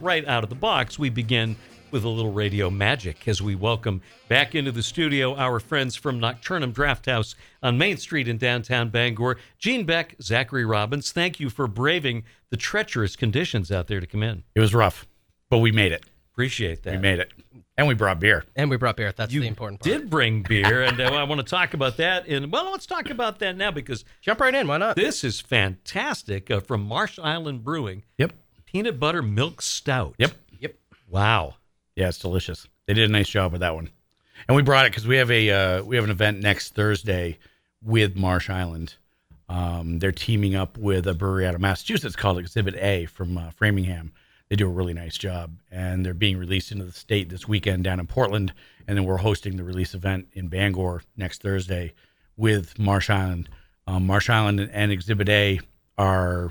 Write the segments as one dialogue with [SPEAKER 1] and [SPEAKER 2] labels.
[SPEAKER 1] right out of the box, we begin with a little radio magic as we welcome back into the studio our friends from Nocturnum Draft House on Main Street in downtown Bangor. Gene Beck, Zachary Robbins, thank you for braving the treacherous conditions out there to come in.
[SPEAKER 2] It was rough, but we made it.
[SPEAKER 1] Appreciate that.
[SPEAKER 2] We made it. And we brought beer.
[SPEAKER 3] And we brought beer. That's the important part.
[SPEAKER 1] Did bring beer, and I want to talk about that. Well, let's talk about that now because
[SPEAKER 3] jump right in. Why not?
[SPEAKER 1] This is fantastic from Marsh Island Brewing.
[SPEAKER 2] Yep.
[SPEAKER 1] Peanut butter milk stout.
[SPEAKER 2] Yep.
[SPEAKER 1] Wow.
[SPEAKER 2] Yeah, it's delicious. They did a nice job with that one. And we brought it because we have an event next Thursday with Marsh Island. They're teaming up with a brewery out of Massachusetts called Exhibit A from Framingham. They do a really nice job, and they're being released into the state this weekend down in Portland, and then we're hosting the release event in Bangor next Thursday with Marsh Island. Marsh Island and Exhibit A are,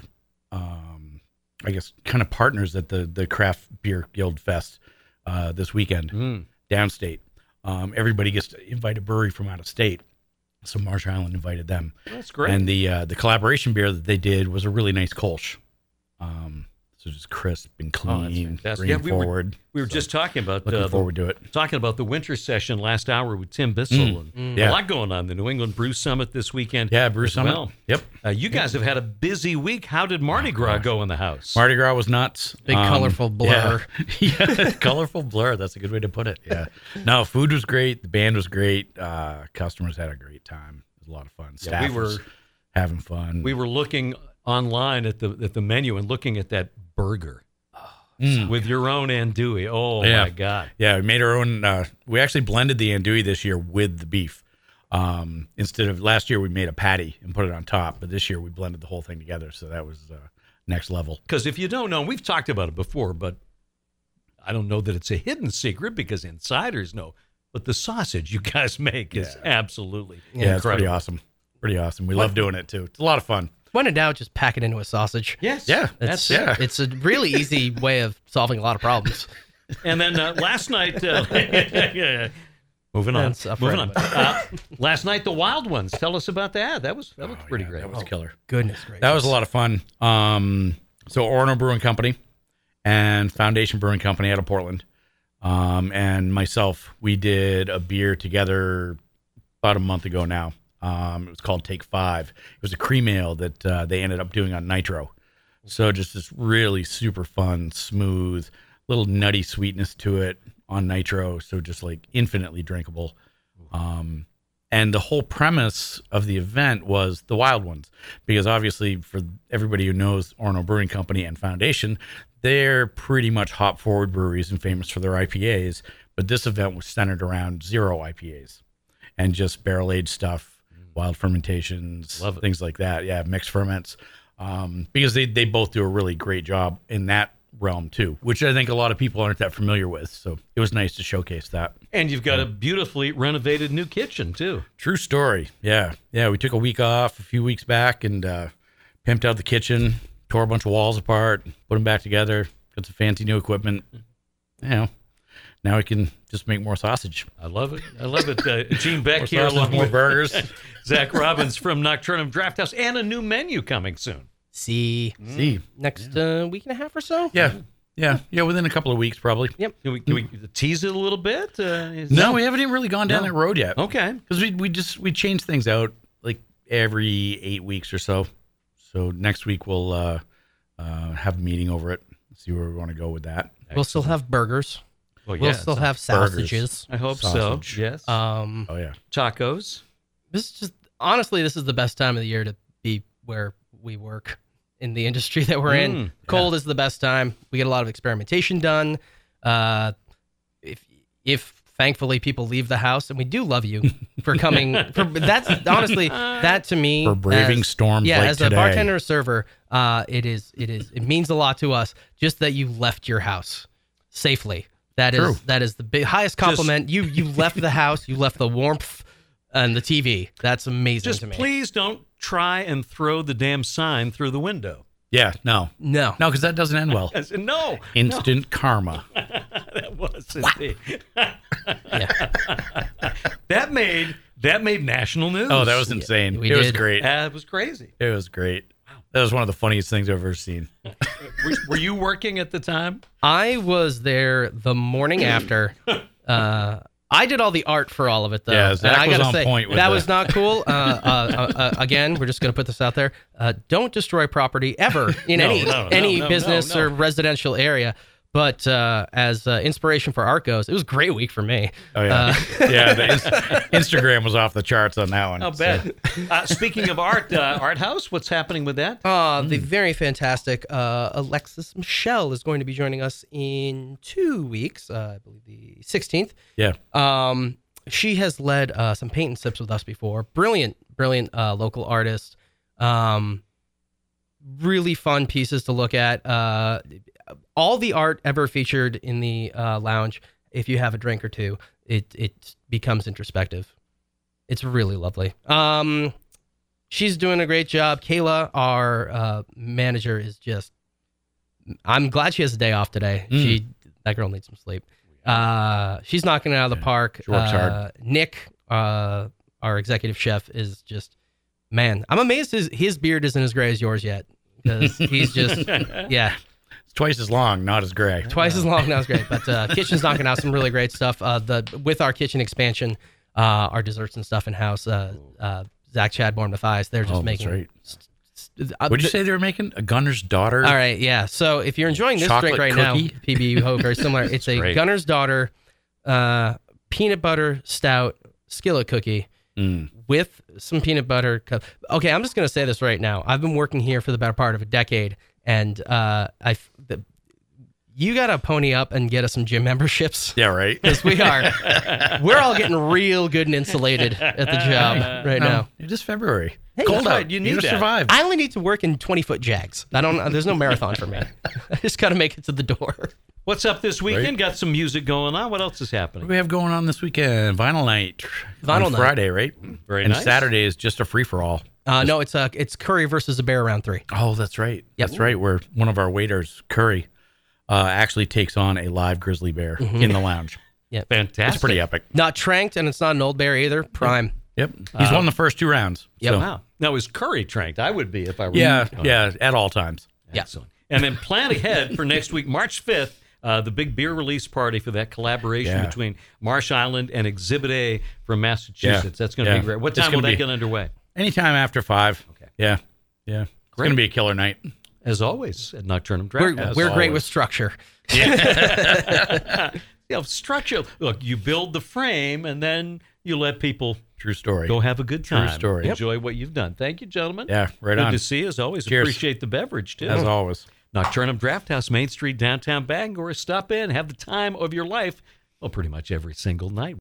[SPEAKER 2] I guess, kind of partners at the Craft Beer Guild Fest this weekend downstate. Everybody gets to invite a brewery from out of state, so Marsh Island invited them.
[SPEAKER 1] That's great.
[SPEAKER 2] And the collaboration beer that they did was a really nice Kolsch. So just crisp and clean, bringing forward.
[SPEAKER 1] We were just talking about
[SPEAKER 2] looking forward to it.
[SPEAKER 1] Talking about the winter session last hour with Tim Bissell. And a lot going on. The New England Brew Summit this weekend.
[SPEAKER 2] Yeah, Brew Summit.
[SPEAKER 1] Well.
[SPEAKER 2] Yep.
[SPEAKER 1] You guys have had a busy week. How did Mardi Gras go in the house?
[SPEAKER 2] Mardi Gras was nuts.
[SPEAKER 3] Big colorful blur.
[SPEAKER 2] Yeah, colorful blur. That's a good way to put it. Yeah. No, food was great. The band was great. Customers had a great time. It was a lot of fun. Staff was having fun.
[SPEAKER 1] We were looking online at the menu and looking at that burger. With your own andouille. Oh, my God.
[SPEAKER 2] Yeah, we made our own. We actually blended the andouille this year with the beef. Instead of last year, we made a patty and put it on top. But this year, we blended the whole thing together. So that was next level.
[SPEAKER 1] Because if you don't know, we've talked about it before, but I don't know that it's a hidden secret because insiders know. But the sausage you guys make is absolutely incredible.
[SPEAKER 2] It's pretty awesome. Pretty awesome. We love doing it, too. It's a lot of fun.
[SPEAKER 3] When in doubt, just pack it into a sausage.
[SPEAKER 1] Yes.
[SPEAKER 2] Yeah.
[SPEAKER 1] That's it.
[SPEAKER 3] It's a really easy way of solving a lot of problems.
[SPEAKER 1] And then last night, moving on. Last night, the Wild Ones. Tell us about that. That was pretty great.
[SPEAKER 2] That was killer.
[SPEAKER 3] Goodness gracious.
[SPEAKER 2] That was a lot of fun. So Orono Brewing Company and Foundation Brewing Company out of Portland, and myself, we did a beer together about a month ago now. It was called Take 5. It was a cream ale that they ended up doing on nitro. So just this really super fun, smooth, little nutty sweetness to it on nitro. So just like infinitely drinkable. And the whole premise of the event was the Wild Ones, because obviously for everybody who knows Orono Brewing Company and Foundation, they're pretty much hop forward breweries and famous for their IPAs. But this event was centered around zero IPAs and just barrel aged stuff. Wild fermentations, things like that. Yeah, mixed ferments. Because they both do a really great job in that realm too, which I think a lot of people aren't that familiar with. So it was nice to showcase that.
[SPEAKER 1] And you've got a beautifully renovated new kitchen too.
[SPEAKER 2] True story. Yeah. Yeah, we took a week off a few weeks back and pimped out the kitchen, tore a bunch of walls apart, put them back together, got some fancy new equipment. You know, now we can just make more sausage.
[SPEAKER 1] I love it. Gene Beck here along
[SPEAKER 2] more
[SPEAKER 1] with
[SPEAKER 2] burgers.
[SPEAKER 1] Zach Robbins from Nocturnum Draft House, and a new menu coming soon.
[SPEAKER 3] See. Next week and a half or so?
[SPEAKER 2] Yeah, within a couple of weeks probably.
[SPEAKER 3] Yep.
[SPEAKER 1] Can we tease it a little bit?
[SPEAKER 2] No, we haven't even really gone down that road yet.
[SPEAKER 1] Okay.
[SPEAKER 2] Because we change things out like every 8 weeks or so. So next week we'll have a meeting over it, see where we want to go with that.
[SPEAKER 3] We'll still have burgers.
[SPEAKER 1] Well,
[SPEAKER 3] we'll still have sausages.
[SPEAKER 1] I hope
[SPEAKER 2] Sausage.
[SPEAKER 1] so. Yes. Tacos.
[SPEAKER 3] This is the best time of the year to be where we work in the industry that we're in. Cold is the best time. We get a lot of experimentation done. If thankfully people leave the house, and we do love you for coming. That's honestly that to me
[SPEAKER 2] for braving storms.
[SPEAKER 3] Yeah,
[SPEAKER 2] like
[SPEAKER 3] as
[SPEAKER 2] today.
[SPEAKER 3] a bartender or server, it means a lot to us just that you left your house safely. That is the highest compliment. You left the house. You left the warmth and the TV. That's amazing to me.
[SPEAKER 1] Just please don't try and throw the damn sign through the window.
[SPEAKER 2] Yeah, no, because that doesn't end well.
[SPEAKER 1] No,
[SPEAKER 2] instant karma.
[SPEAKER 1] That was indeed. That made national news.
[SPEAKER 2] Oh, that was insane.
[SPEAKER 3] We
[SPEAKER 2] was
[SPEAKER 3] did.
[SPEAKER 2] great.
[SPEAKER 1] It was crazy.
[SPEAKER 2] It was great.
[SPEAKER 1] Wow.
[SPEAKER 2] That was one of the funniest things I've ever seen.
[SPEAKER 1] Were you working at the time?
[SPEAKER 3] I was there the morning after. I did all the art for all of it, though.
[SPEAKER 2] Yeah, Zach
[SPEAKER 3] and I
[SPEAKER 2] was
[SPEAKER 3] gotta
[SPEAKER 2] on
[SPEAKER 3] say,
[SPEAKER 2] point with
[SPEAKER 3] that
[SPEAKER 2] that.
[SPEAKER 3] was not cool. Again, we're just going to put this out there. Don't destroy property ever in any business or residential area. But as inspiration for art goes, it was a great week for me.
[SPEAKER 2] Oh, yeah. Instagram was off the charts on that one.
[SPEAKER 1] I'll bet. Speaking of art house, what's happening with that?
[SPEAKER 3] The very fantastic Alexis Michelle is going to be joining us in 2 weeks, I believe the 16th.
[SPEAKER 2] Yeah.
[SPEAKER 3] She has led some paint and sips with us before. Brilliant local artist. Really fun pieces to look at. All the art ever featured in the lounge, if you have a drink or two, it becomes introspective. It's really lovely. She's doing a great job. Kayla, our manager, is just... I'm glad she has a day off today. That girl needs some sleep. She's knocking it out of the park.
[SPEAKER 2] She works hard.
[SPEAKER 3] Nick, our executive chef, is just... Man, I'm amazed his beard isn't as gray as yours yet. Because he's just... Yeah.
[SPEAKER 2] Twice as long, not as gray.
[SPEAKER 3] Twice as long, not as great. But kitchen's knocking out some really great stuff. With our kitchen expansion, our desserts and stuff in house. Zach Chadbourne Mathias, they're just making.
[SPEAKER 2] That's right. What'd you say they were making? A Gunner's Daughter.
[SPEAKER 3] All right, yeah. So if you're enjoying this
[SPEAKER 2] Chocolate
[SPEAKER 3] drink right
[SPEAKER 2] cookie?
[SPEAKER 3] now, PB, you hope very similar. It's a
[SPEAKER 1] great.
[SPEAKER 3] Gunner's Daughter peanut butter stout skillet cookie. With some peanut butter. Okay, I'm just going to say this right now. I've been working here for the better part of a decade, and you got to pony up and get us some gym memberships.
[SPEAKER 2] Yeah, right.
[SPEAKER 3] Because we're all getting real good and insulated at the job right now.
[SPEAKER 2] It is February.
[SPEAKER 3] Hey,
[SPEAKER 2] Cold
[SPEAKER 3] that's
[SPEAKER 2] out.
[SPEAKER 3] right,
[SPEAKER 1] you need
[SPEAKER 2] to
[SPEAKER 1] that.
[SPEAKER 2] survive.
[SPEAKER 3] I only need to work in 20-foot jags. There's no marathon for me. I just got to make it to the door.
[SPEAKER 1] What's up this weekend?
[SPEAKER 2] Right.
[SPEAKER 1] Got some music going on. What else is
[SPEAKER 2] What do
[SPEAKER 1] happening?
[SPEAKER 2] we have going on this weekend? Vinyl night.
[SPEAKER 3] Vinyl
[SPEAKER 2] on
[SPEAKER 3] night.
[SPEAKER 2] Friday, right?
[SPEAKER 1] Very
[SPEAKER 2] and
[SPEAKER 1] nice.
[SPEAKER 2] Saturday is just a free-for-all.
[SPEAKER 3] No, it's Curry versus a bear round 3.
[SPEAKER 2] Oh, that's right.
[SPEAKER 3] Yep.
[SPEAKER 2] That's right. Where one of our waiters, Curry, actually takes on a live grizzly bear in the lounge.
[SPEAKER 3] Yeah,
[SPEAKER 1] Fantastic.
[SPEAKER 2] It's pretty epic.
[SPEAKER 3] not tranked, and it's not an old bear either. Prime.
[SPEAKER 2] Yep. He's won the first 2 rounds.
[SPEAKER 3] Yep.
[SPEAKER 2] So,
[SPEAKER 1] Wow. Now, is Curry tranked? I would be if I were.
[SPEAKER 2] yeah, at all times.
[SPEAKER 3] Yeah.
[SPEAKER 1] Excellent. And then plan ahead for next week, March 5th, the big beer release party for that collaboration between Marsh Island and Exhibit A from Massachusetts.
[SPEAKER 2] Yeah.
[SPEAKER 1] That's going to be great. What
[SPEAKER 2] It's
[SPEAKER 1] time will
[SPEAKER 2] gonna
[SPEAKER 1] that
[SPEAKER 2] be-
[SPEAKER 1] get underway?
[SPEAKER 2] Anytime after 5.
[SPEAKER 1] Okay.
[SPEAKER 2] Yeah. Yeah. It's going to be a killer night.
[SPEAKER 1] As always, at Nocturnum Draft House.
[SPEAKER 3] We're great
[SPEAKER 2] always.
[SPEAKER 3] with structure.
[SPEAKER 1] Structure. Look, you build the frame, and then you let people
[SPEAKER 2] True story.
[SPEAKER 1] go have a good time.
[SPEAKER 2] story. Yep.
[SPEAKER 1] Enjoy what you've done. Thank you, gentlemen.
[SPEAKER 2] Yeah, right
[SPEAKER 1] Good
[SPEAKER 2] on.
[SPEAKER 1] to see you, as always.
[SPEAKER 2] Cheers.
[SPEAKER 1] Appreciate the beverage, too.
[SPEAKER 2] As always.
[SPEAKER 1] Nocturnum Draft House, Main Street, downtown Bangor. Stop in, have the time of your life. Well, pretty much every single night.